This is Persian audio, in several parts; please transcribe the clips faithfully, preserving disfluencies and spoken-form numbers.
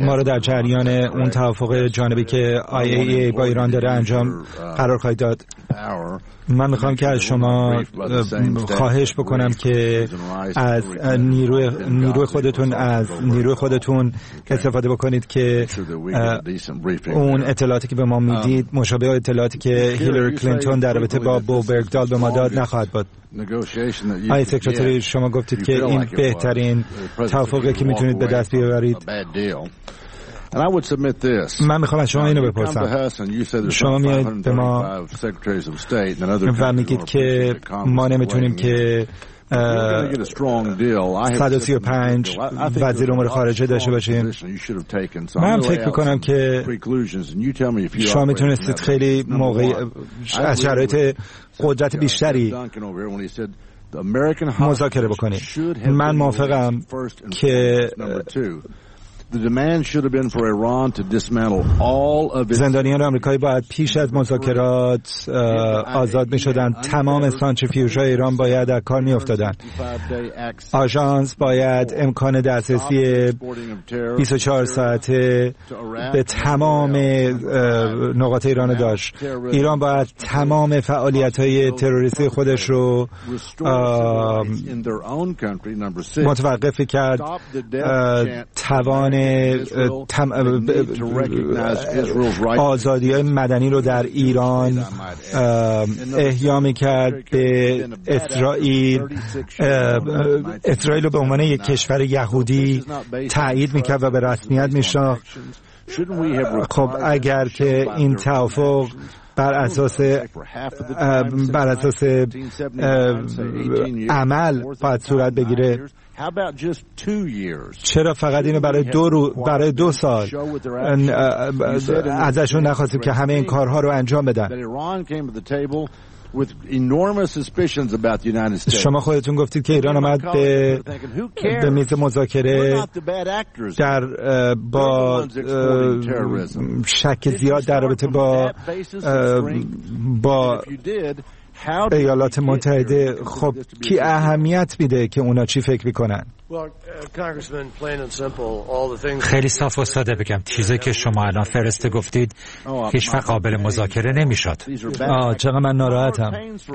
ما رو در جریان اون توافق جانبی که آی ای ای با ایران داره انجام قرار خواهید داد. من میخوام که از شما خواهش بکنم که از نیروی نیروی خودتون از نیروی خودتون استفاده بکنید که اون اطلاعاتی که به ما میدید مشابه اطلاعاتی که هیلاری کلینتون در رابطه با بو برگدال به ما داد نخواهد بود. آقای سکرتری، شما گفتید که این بهترین توافقی که میتونید به دست بیاورید. من میخوام از شما اینو بپرسم. شما میایید به ما و میگید که ما نمیتونیم که صد و سی و پنج وزیر امور خارجه داشته باشیم. من هم فکر میکنم که شما میتونستید خیلی موقعی از شرایط قدرت بیشتری مذاکره بکنید. من موافقم که زندانیان آمریکایی باید پیش از مذاکرات آزاد می شدن. تمام سانتریفیوژهای ایران باید از کار می افتادن. آژانس باید امکان دسترسی بیست و چهار ساعته به تمام نقاط ایران داشت. ایران باید تمام فعالیت‌های تروریستی خودش رو متوقف کرد. توان آزادی‌های مدنی رو در ایران احیا می‌کرد. به اسرائیل اسرائیل رو به عنوان یک کشور یهودی تایید می‌کرد و به رسمیت می‌شناخت. خب اگر که این توافق بر اساس بر اساس عمل باید صورت بگیره، چرا فقط اینو برای دو رو برای دو سال ازشون نخواستیم که همه این کارها رو انجام بدن؟ شما خودتون گفتید که ایران آمد به به میز مذاکره در با شک زیاد در رابطه با با ایالات متحده. خب کی اهمیت میده که اونا چی فکر میکنن؟ خیلی صاف و ساده بگم، چیزی که شما الان فرسته گفتید هیچ وقت قابل مذاکره نمیشد. آه چقدر من ناراحتم.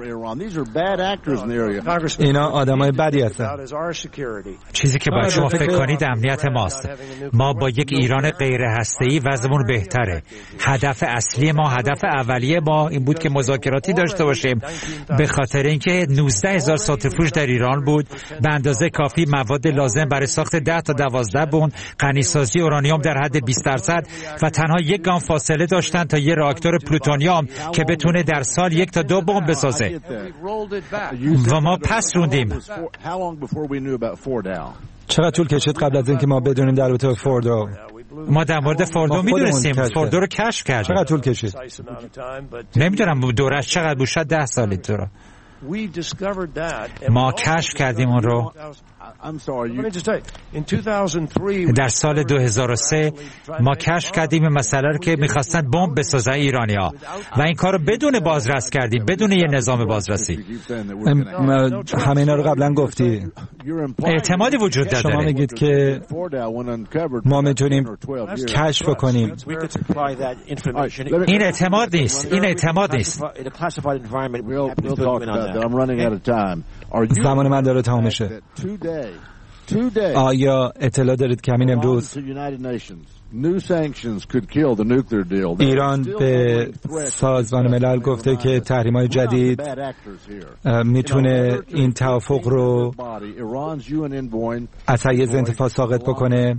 اینا آدمای بدی هستن. چیزی که باید شما فکر کنید امنیت ماست. ما با یک ایران غیر هسته‌ای وضعمون بهتره. هدف اصلی ما، هدف اولیه ما این بود که مذاکراتی داشته باشیم، به خاطر اینکه نوزده هزار سانتریفیوژ در ایران بود، به اندازه کافی مواد لازم برای ساخت ده تا دوازده بمب، غنیسازی اورانیوم در حد بیست درصد و تنها یک گام فاصله داشتن تا یه راکتور پلوتونیوم که بتونه در سال یک تا دو بمب بسازه. و ما پس روندیم. چقدر طول کشید قبل از اینکه ما بدونیم در رابطه با فوردو؟ ما در مورد فوردو میدونستیم، فوردو رو کشف کردیم. چقدر طول کشید؟ نمیدونم دورش چقدر بود، شاید ده سالی تو رو. ما کشف کردیم اون رو در سال دو هزار و سه. ما کشف کردیم این مسئله رو که میخواستن بمب بسازن ایرانی‌ها و این کار رو بدون بازرس کردیم، بدون یه نظام بازرسی. همه اینا رو قبلا گفتی. اعتمادی وجود داره. شما میگید که ما میتونیم کشف کنیم. این اعتماد نیست، این اعتماد نیست. زمان من داره تمام میشه. آیا اطلاع دارید که همین امروز ایران به سازمان ملل گفته که تحریم‌های جدید میتونه این توافق رو از حیز انتفاع ساقط بکنه؟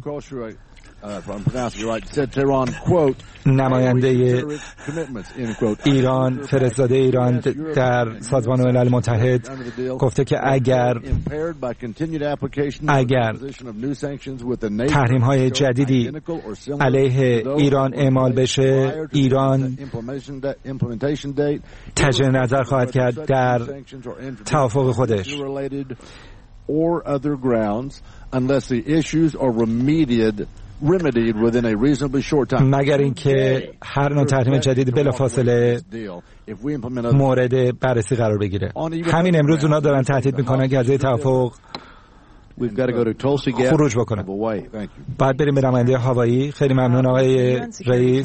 نماینده ایران، فرستاده ایران در سازمان ملل متحد گفته که اگر اگر تحریم های جدیدی علیه ایران اعمال بشه، ایران تجدید نظر خواهد کرد در توافق خودش. مگر اینکه هر نوع تحریم جدید بلافاصله مورد بررسی قرار بگیره. همین امروز اونا دارن تهدید میکنن که از این توافق خروج بکنن. بعد بریم به نماینده هاوایی. خیلی ممنون آقای رئیس.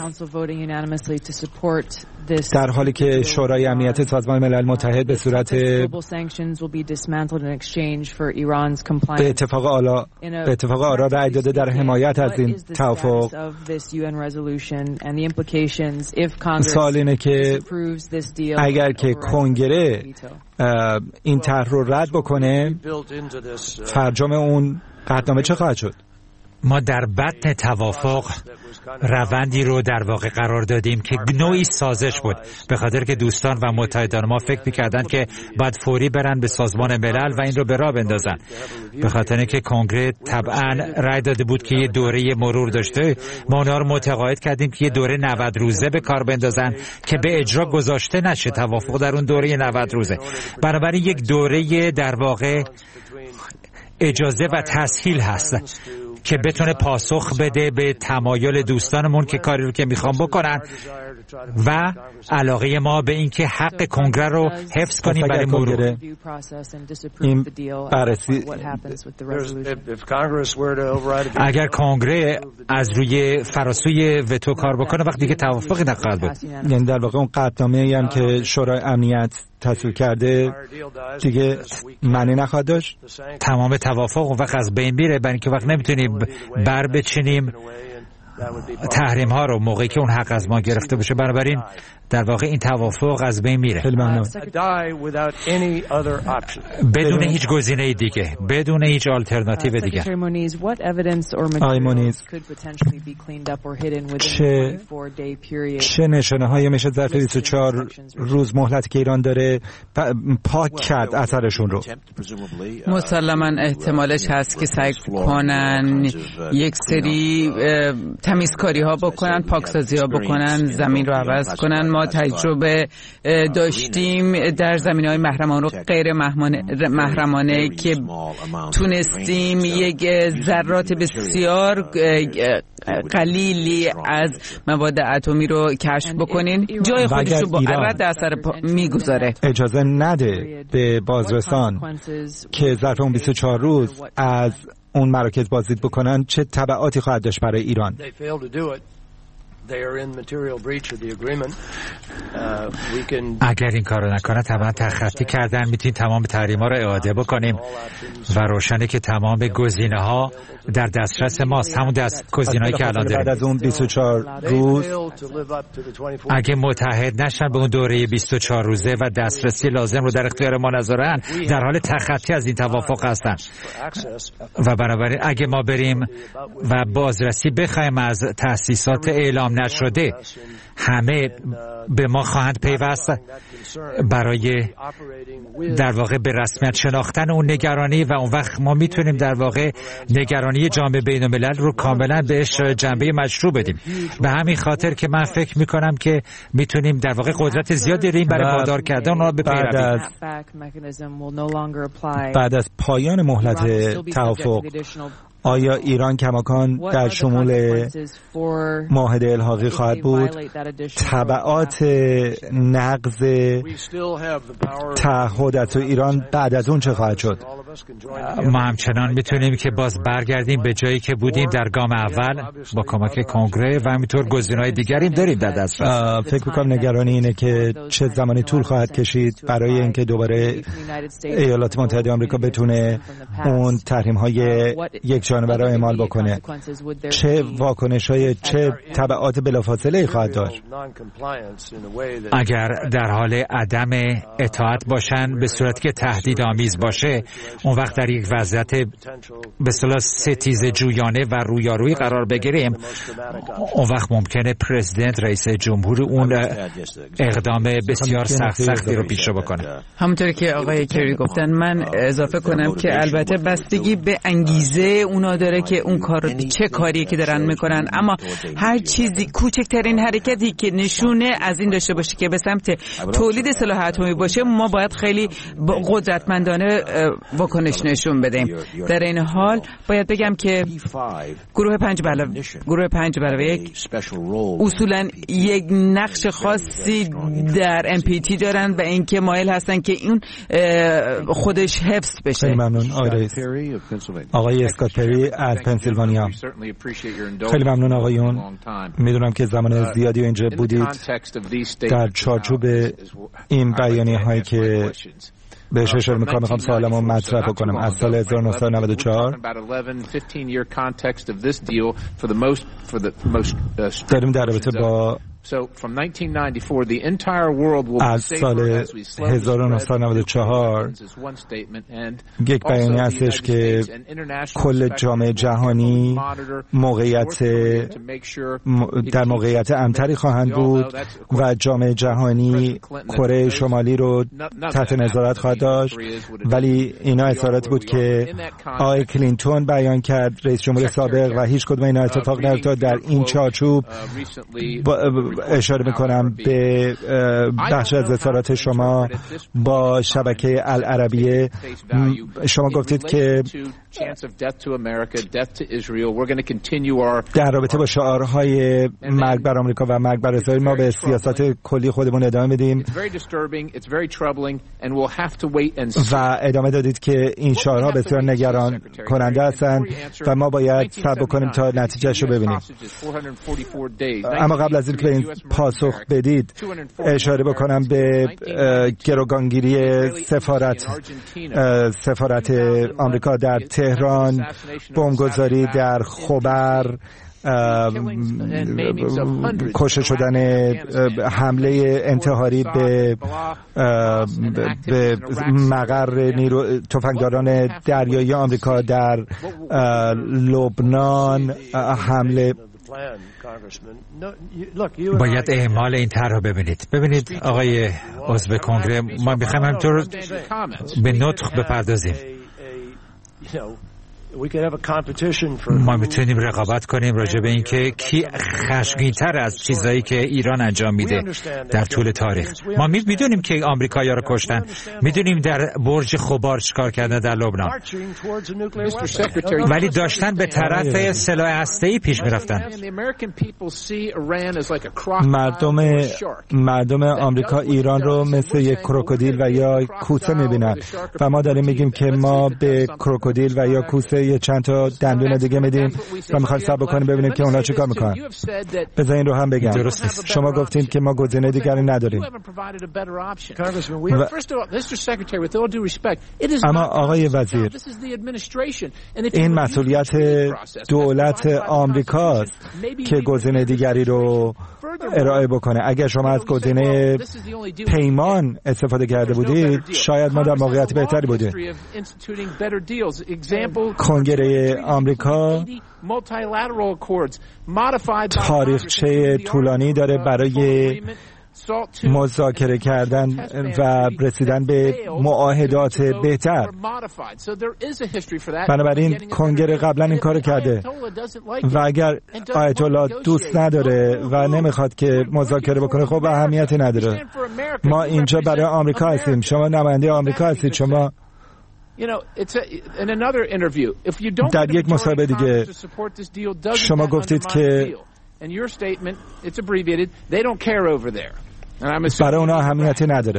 در حالی که شورای امنیت سازمان ملل متحد به صورت به اتفاق آلا به اتفاق آرا رأی داده در حمایت از این توافق، سوال اینه که اگر که کنگره این طرح رو رد بکنه، فرجام اون قطعنامه چه خواهد شد؟ ما در بطن توافق روندی رو در واقع قرار دادیم که نوعی سازش بود، به خاطر که دوستان و متحدان ما فکر می‌کردن که باید فوری برن به سازمان ملل و این رو به راه بندازن، به خاطر که کنگره طبعاً رأی داده بود که یه دوره مرور داشته. ما اونها رو متقاعد کردیم که یه دوره نود روزه به کار بندازن که به اجرا گذاشته نشه توافق در اون دوره نود روزه. بنابراین یک دوره در واقع اجازه و تسهیل هست که بتونه پاسخ بده به تمایل دوستانمون که کاری رو که میخوام بکنن و علاقه ما به این که حق کنگره رو حفظ کنیم برای مرور. این بررسی اگر کنگره از روی فراسوی وتو کار بکنه وقتی دیگه توافقی نخواهد بود. یعنی در واقع اون قطعنامه‌ای هم که شورای امنیت تصویب کرده دیگه معنی نخواهد داشت. تمام توافق اون وقت از بین میره، برای اینکه وقت نمیتونیم بر بچینیم تحریم ها رو موقعی که اون حق از ما گرفته باشه. بنابراین در واقع این توافق از بین میره. خیلی ممنون. بدون هیچ گزینه دیگه، بدون هیچ آلترناتیو دیگه. آقای مونیز، چه چه نشانه هایی میشه ظرف بیست و چهار روز مهلت که ایران داره پاک کرد اثرشون رو؟ مسلماً احتمالش هست که سعی کنن یک سری تمیزکاری ها بکنن، پاکسازی ها بکنن، زمین رو عوض کنن. ما تجربه داشتیم در زمینهای محرمانه و غیر محرمانه که تونستیم یک ذرات بسیار قلیلی از مواد اتمی رو کشف بکنین، جای خودش رو با رد اثر میگذاره. اجازه نده به بازرسان که ظرف اون بیست و چهار روز از اون مراکز بازدید بکنن، چه تبعاتی خواهد داشت برای ایران؟ اگر این کارو نکنه طبعا تخطی کردن. میتونیم تمام تحریم‌ها رو اعاده بکنیم و روشنه که تمام گزینه‌ها در دسترس ماست، همون دست گزینه‌ای که الان داریم. بعد از اون بیست و چهار روز اگه متحد نشن به اون دوره بیست و چهار روزه و دسترسی لازم رو در اختیار ما نذارن، در حال تخطی از این توافق هستن. و بنابراین اگه ما بریم و بازرسی بخوایم از تأسیسات اعلام نشده، همه به ما خواهند پیوست برای در واقع به رسمیت شناختن اون نگرانی و اون وقت ما میتونیم در واقع نگرانی جامعه بین الملل رو کاملا بهش جنبه مشروع بدیم. به همین خاطر که من فکر میکنم که میتونیم در واقع قدرت زیادی داریم برای وادار کردن اونها به پیروی. بعد از پایان مهلت توافق، آیا ایران کماکان در شمول معاهده الحاقی خواهد بود؟ تبعات نقض تعهد از ایران بعد از اون چه خواهد شد؟ ما همچنان میتونیم که باز برگردیم به جایی که بودیم در گام اول با کمک کنگره و همینطور گزینه‌های دیگری داریم در دسترس. فکر می‌کنم نگرانی اینه که چه زمانی طول خواهد کشید برای اینکه دوباره ایالات متحده آمریکا بتونه اون تحریم‌های یک جانبه را اعمال بکنه. چه واکنش‌های، چه تبعات بلافاصله خواهد داشت؟ اگر در حال عدم اطاعت باشن به صورتی که تهدیدآمیز باشه، اون وقت در یک وضعیت به اصطلاح ستیزه جویانه و رویارویی قرار بگیریم، اون وقت ممکنه پرزیدنت رئیس جمهور اون اقدام بسیار سخت سختی رو پیش بکنه. همونطوری که آقای کری گفتن، من اضافه کنم که البته بستگی به انگیزه اون اونا داره که اون کار چه کاریه که دارن میکنن، اما هر چیزی کوچکترین حرکتی که نشونه از این داشته باشه که به سمت تولید سلاح اتمی باشه، ما باید خیلی قدرتمندانه واکنش نشون بدیم. در این حال باید بگم که گروه پنج علاوه گروه پنج علاوه یک اصولا یک نقش خاصی در ام پی تی دارن و اینکه مایل هستن که این خودش حفظ بشه. خیلی ممنون آقای رئیس. آقای اسکات پری از پنسیلوانیا. خیلی ممنون آقایون. میدونم که زمان زیادی اینجا بودید. در چارچوب این بیانیه هایی که بهش اشاره میکنم میخوام سوالمو مطرح بکنم. از سال هزار و نهصد و نود و چهار داریم در رابطه با از سال هزار و نهصد و نود و چهار یک بیانیه هستش که کل جامعه جهانی موقعیت در موقعیت امتری خواهند بود و جامعه جهانی کره شمالی رو تحت نظارت خواهد داشت. ولی اینا اظهاراتی بود که آقای کلینتون بیان کرد، رئیس جمهور سابق، و هیچ کدوم اینا اتفاق نیفتاد. در این چارچوب اشاره میکنم به بخش از اظهارات شما با شبکه العربیه. شما گفتید که در رابطه با شعارهای مرگ بر آمریکا و مرگ بر اسرائیل ما به سیاست کلی خودمون ادامه میدیم و ادامه دادید که این شعارها بسیار نگران کننده هستند و ما باید صبر بکنیم تا نتیجهش رو ببینیم. اما قبل از اینکه به این پاسخ بدید اشاره بکنم به گروگانگیری سفارت سفارت آمریکا در تهران، بمبگذاری در خبر، کشته شدن، حمله انتحاری به به مقر نیرو تفنگداران دریایی آمریکا در لبنان، حمله. باید اعمال این طرح رو ببینید. ببینید آقای عضو کنگره، ما میخوایم همینطور به نطق بپردازیم. ما میتونیم رقابت کنیم راجع به اینکه کی خشمگین‌تر از چیزایی که ایران انجام میده در طول تاریخ. ما میدونیم که آمریکایی‌ها رو کشتن، میدونیم در برج خبار چیکار کردن در لبنان، ولی داشتن به طرف سلاح هسته‌ای پیش میرفتن. مردم مردم آمریکا ایران رو مثل یک کروکودیل و یا کوسه میبینن و ما داریم میگیم که ما به کروکودیل و یا کوسه یه چند تا دندون دیگه میدیم و میخوایم صبر بکنیم ببینیم که اونا چیکار میکنن. بذار این رو هم بگم. درست نیست. شما گفتین که ما گزینه دیگری نداریم. و... اما آقای وزیر، این مسئولیت دولت آمریکاست که گزینه دیگری رو ارائه بکنه. اگر شما از گزینه پیمان استفاده کرده بودید شاید ما در موقعیت بهتری بودیم. کنگره آمریکا تاریخچه طولانی داره برای مذاکره کردن و رسیدن به معاهدات بهتر. بنابراین کنگره قبلا این کار کرده و اگر آیت الله دوست نداره و نمیخواد که مذاکره بکنه خب اهمیتی نداره. ما اینجا برای آمریکا هستیم، شما نماینده آمریکا هستید. شما در یک مصاحبه دیگه شما گفتید که برای اونا اهمیتی نداره.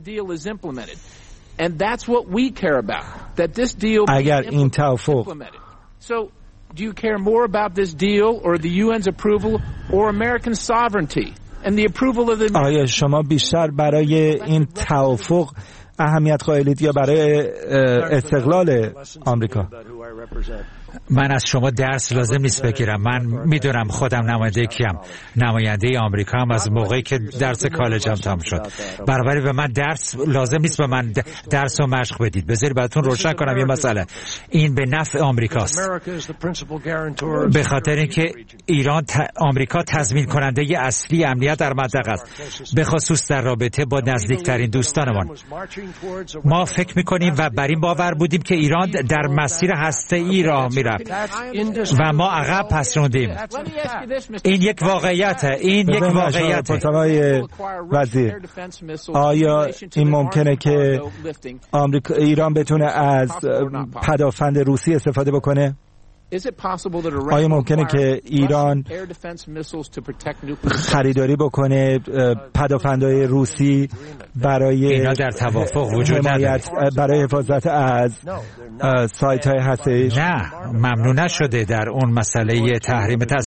اگر این توافق do you care more about this deal or the U N's approval or American sovereignty and the approval of the آیا شما بیشتر برای این توافق اهمیت قائلید یا برای استقلال آمریکا؟ من از شما درس لازم نیست بگیرم. من میدونم خودم نماینده کیم، نماینده آمریکا هم از موقعی که درس کالجم تمام شد. بنابراین به من درس لازم نیست به من درس و مشق بدید. بذارید براتون روشن کنم یه مسئله. این به نفع آمریکاست، به خاطر اینکه ایران ت... آمریکا تضمین کننده اصلی امنیت در منطقه است، به خصوص در رابطه با نزدیکترین دوستانمان. ما فکر میکنیم و بر این باور بودیم که ایران در مسیر هسته‌ای راه پیشی رفت و ما عقب پس روندیم. این یک واقعیت، این یک واقعیت. آقای وزیر، آیا این ممکنه که آمریکا ایران بتونه از پدافند روسی استفاده بکنه؟ آیا ممکنه که ایران خریداری بکنه پدافندهای روسی برای اینا در توافق وجود نداره، برای حفاظت از سایت های هسته‌ای؟ نه، ممنوع نشده در اون مسئله تحریم